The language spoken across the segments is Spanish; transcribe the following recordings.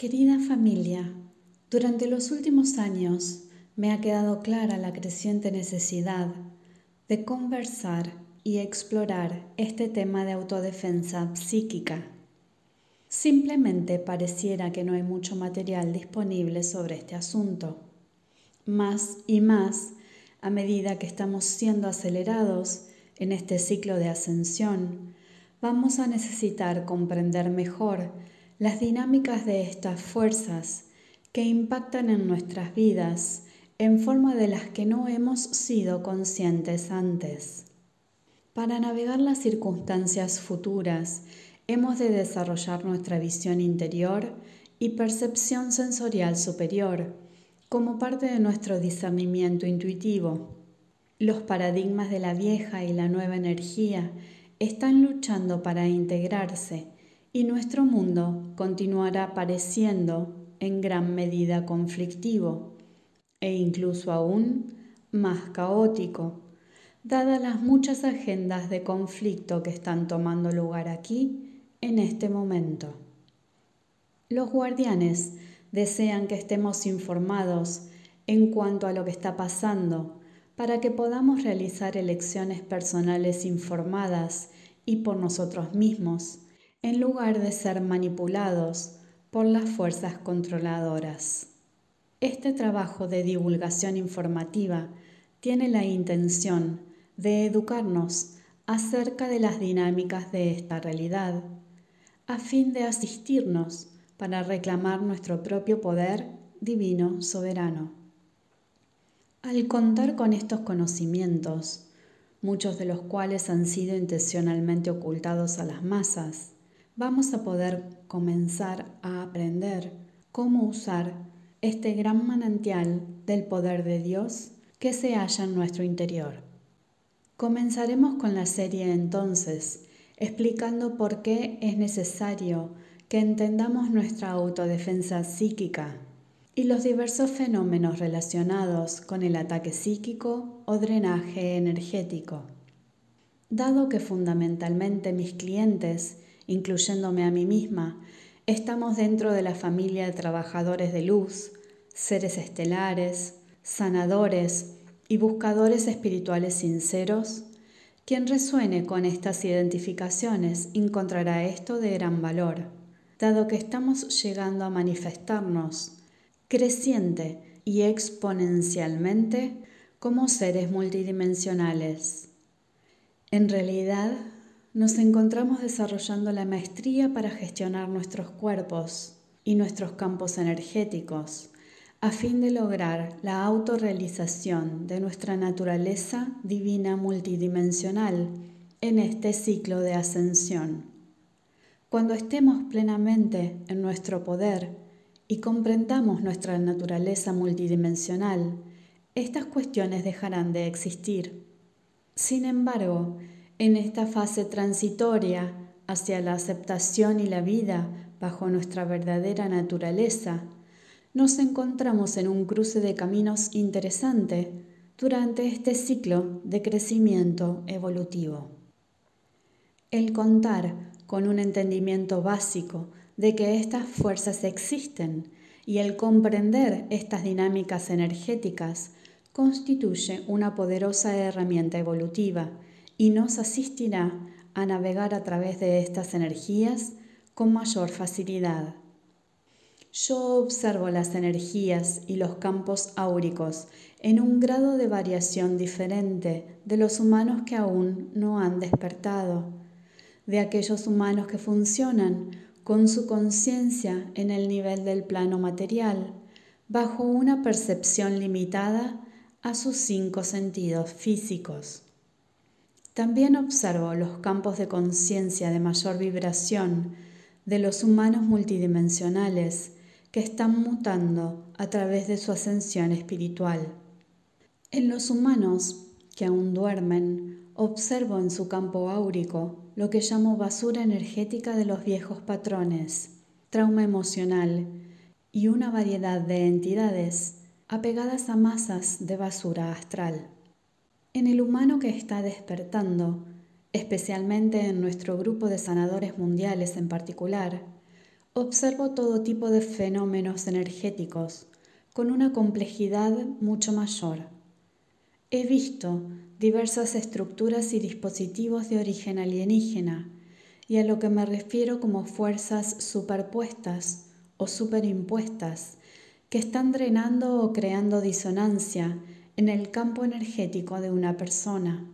Querida familia, durante los últimos años me ha quedado clara la creciente necesidad de conversar y explorar este tema de autodefensa psíquica. Simplemente pareciera que no hay mucho material disponible sobre este asunto. Más y más, a medida que estamos siendo acelerados en este ciclo de ascensión, vamos a necesitar comprender mejor las dinámicas de estas fuerzas que impactan en nuestras vidas en forma de las que no hemos sido conscientes antes. Para navegar las circunstancias futuras, hemos de desarrollar nuestra visión interior y percepción sensorial superior como parte de nuestro discernimiento intuitivo. Los paradigmas de la vieja y la nueva energía están luchando para integrarse y nuestro mundo continuará pareciendo en gran medida conflictivo e incluso aún más caótico, dadas las muchas agendas de conflicto que están tomando lugar aquí en este momento. Los guardianes desean que estemos informados en cuanto a lo que está pasando para que podamos realizar elecciones personales informadas y por nosotros mismos, en lugar de ser manipulados por las fuerzas controladoras. Este trabajo de divulgación informativa tiene la intención de educarnos acerca de las dinámicas de esta realidad, a fin de asistirnos para reclamar nuestro propio poder divino soberano. Al contar con estos conocimientos, muchos de los cuales han sido intencionalmente ocultados a las masas, vamos a poder comenzar a aprender cómo usar este gran manantial del poder de Dios que se halla en nuestro interior. Comenzaremos con la serie entonces, explicando por qué es necesario que entendamos nuestra autodefensa psíquica y los diversos fenómenos relacionados con el ataque psíquico o drenaje energético. Dado que fundamentalmente mis clientes, incluyéndome a mí misma, estamos dentro de la familia de trabajadores de luz, seres estelares, sanadores y buscadores espirituales sinceros, quien resuene con estas identificaciones encontrará esto de gran valor, dado que estamos llegando a manifestarnos creciente y exponencialmente como seres multidimensionales. En realidad, nos encontramos desarrollando la maestría para gestionar nuestros cuerpos y nuestros campos energéticos, a fin de lograr la autorrealización de nuestra naturaleza divina multidimensional en este ciclo de ascensión. Cuando estemos plenamente en nuestro poder y comprendamos nuestra naturaleza multidimensional, estas cuestiones dejarán de existir. Sin embargo, en esta fase transitoria hacia la aceptación y la vida bajo nuestra verdadera naturaleza, nos encontramos en un cruce de caminos interesante durante este ciclo de crecimiento evolutivo. El contar con un entendimiento básico de que estas fuerzas existen y el comprender estas dinámicas energéticas constituye una poderosa herramienta evolutiva y nos asistirá a navegar a través de estas energías con mayor facilidad. Yo observo las energías y los campos áuricos en un grado de variación diferente de los humanos que aún no han despertado, de aquellos humanos que funcionan con su conciencia en el nivel del plano material, bajo una percepción limitada a sus 5 sentidos físicos. También observo los campos de conciencia de mayor vibración de los humanos multidimensionales que están mutando a través de su ascensión espiritual. En los humanos que aún duermen, observo en su campo áurico lo que llamo basura energética de los viejos patrones, trauma emocional y una variedad de entidades apegadas a masas de basura astral. En el humano que está despertando, especialmente en nuestro grupo de sanadores mundiales en particular, observo todo tipo de fenómenos energéticos con una complejidad mucho mayor. He visto diversas estructuras y dispositivos de origen alienígena, y a lo que me refiero como fuerzas superpuestas o superimpuestas que están drenando o creando disonancia en el campo energético de una persona.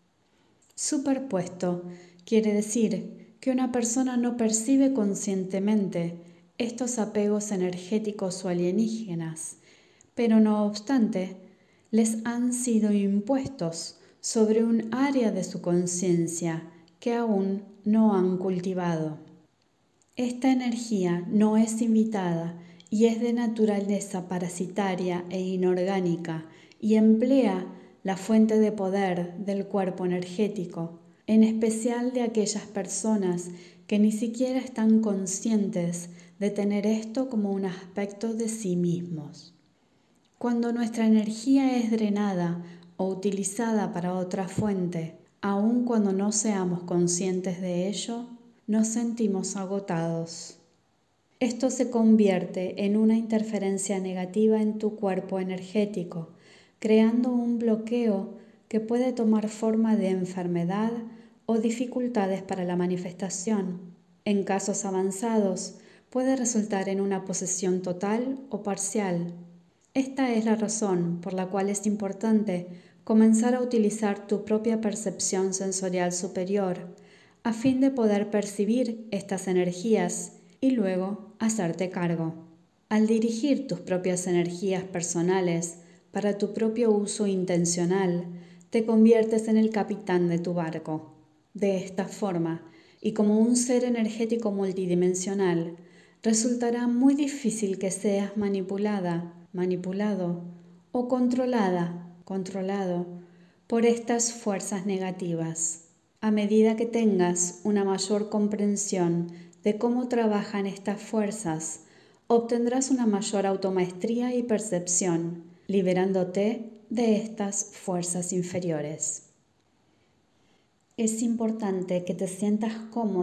Superpuesto quiere decir que una persona no percibe conscientemente estos apegos energéticos o alienígenas, pero no obstante, les han sido impuestos sobre un área de su conciencia que aún no han cultivado. Esta energía no es invitada y es de naturaleza parasitaria e inorgánica y emplea la fuente de poder del cuerpo energético, en especial de aquellas personas que ni siquiera están conscientes de tener esto como un aspecto de sí mismos. Cuando nuestra energía es drenada o utilizada para otra fuente, aun cuando no seamos conscientes de ello, nos sentimos agotados. Esto se convierte en una interferencia negativa en tu cuerpo energético, creando un bloqueo que puede tomar forma de enfermedad o dificultades para la manifestación. En casos avanzados, puede resultar en una posesión total o parcial. Esta es la razón por la cual es importante comenzar a utilizar tu propia percepción sensorial superior, a fin de poder percibir estas energías y luego hacerte cargo. Al dirigir tus propias energías personales para tu propio uso intencional, te conviertes en el capitán de tu barco. De esta forma, y como un ser energético multidimensional, resultará muy difícil que seas manipulado o controlado por estas fuerzas negativas. A medida que tengas una mayor comprensión de cómo trabajan estas fuerzas, obtendrás una mayor automaestría y percepción, liberándote de estas fuerzas inferiores. Es importante que te sientas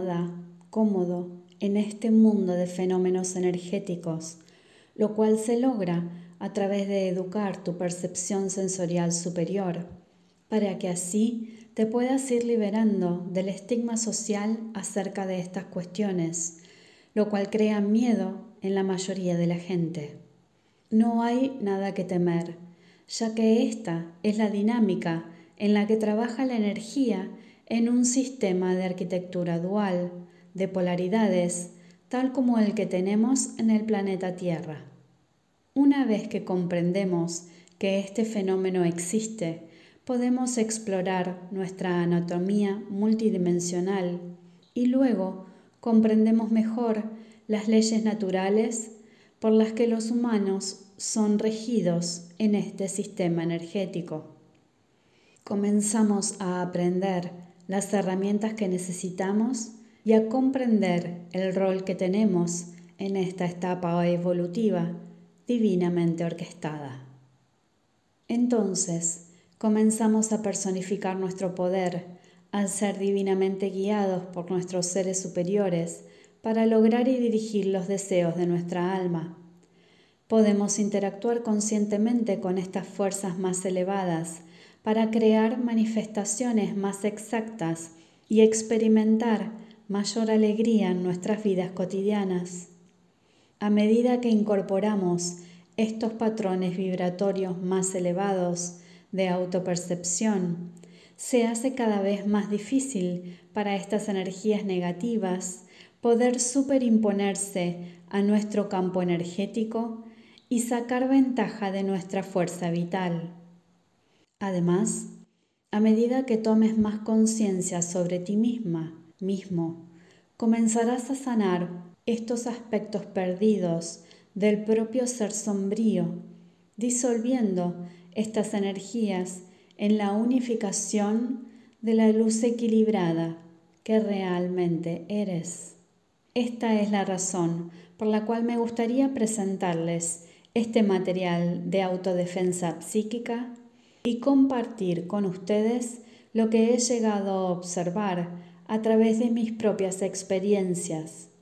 cómodo en este mundo de fenómenos energéticos, lo cual se logra a través de educar tu percepción sensorial superior, para que así te puedas ir liberando del estigma social acerca de estas cuestiones, lo cual crea miedo en la mayoría de la gente. No hay nada que temer, ya que esta es la dinámica en la que trabaja la energía en un sistema de arquitectura dual, de polaridades, tal como el que tenemos en el planeta Tierra. Una vez que comprendemos que este fenómeno existe, podemos explorar nuestra anatomía multidimensional y luego comprendemos mejor las leyes naturales por las que los humanos son regidos en este sistema energético. Comenzamos a aprender las herramientas que necesitamos y a comprender el rol que tenemos en esta etapa evolutiva divinamente orquestada. Entonces, comenzamos a personificar nuestro poder al ser divinamente guiados por nuestros seres superiores para lograr y dirigir los deseos de nuestra alma. Podemos interactuar conscientemente con estas fuerzas más elevadas para crear manifestaciones más exactas y experimentar mayor alegría en nuestras vidas cotidianas. A medida que incorporamos estos patrones vibratorios más elevados de autopercepción, se hace cada vez más difícil para estas energías negativas poder superimponerse a nuestro campo energético y sacar ventaja de nuestra fuerza vital. Además, a medida que tomes más conciencia sobre ti mismo, comenzarás a sanar estos aspectos perdidos del propio ser sombrío, disolviendo estas energías en la unificación de la luz equilibrada que realmente eres. Esta es la razón por la cual me gustaría presentarles este material de autodefensa psíquica y compartir con ustedes lo que he llegado a observar a través de mis propias experiencias.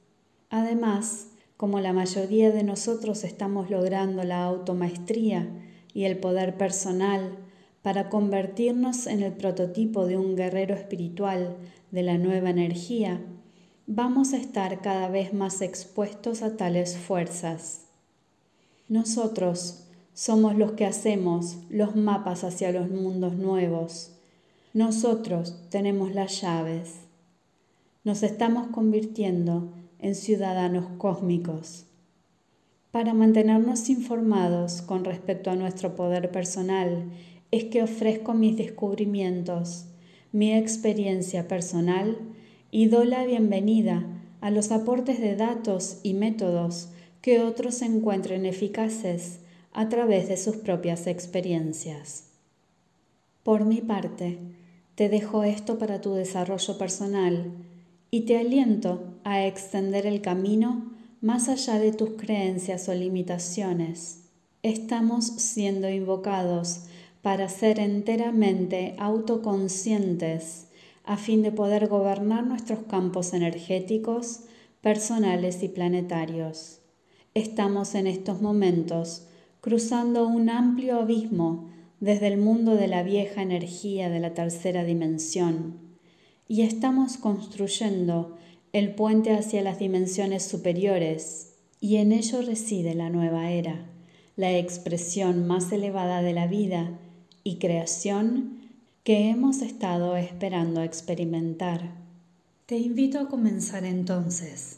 Además, como la mayoría de nosotros estamos logrando la automaestría y el poder personal para convertirnos en el prototipo de un guerrero espiritual de la nueva energía, vamos a estar cada vez más expuestos a tales fuerzas. Nosotros somos los que hacemos los mapas hacia los mundos nuevos. Nosotros tenemos las llaves. Nos estamos convirtiendo en ciudadanos cósmicos. Para mantenernos informados con respecto a nuestro poder personal, es que ofrezco mis descubrimientos, mi experiencia personal y doy la bienvenida a los aportes de datos y métodos que otros encuentren eficaces a través de sus propias experiencias. Por mi parte, te dejo esto para tu desarrollo personal y te aliento a extender el camino más allá de tus creencias o limitaciones. Estamos siendo invocados para ser enteramente autoconscientes a fin de poder gobernar nuestros campos energéticos, personales y planetarios. Estamos en estos momentos cruzando un amplio abismo desde el mundo de la vieja energía de la tercera dimensión y estamos construyendo el puente hacia las dimensiones superiores, y en ello reside la nueva era, la expresión más elevada de la vida y creación que hemos estado esperando experimentar. Te invito a comenzar entonces.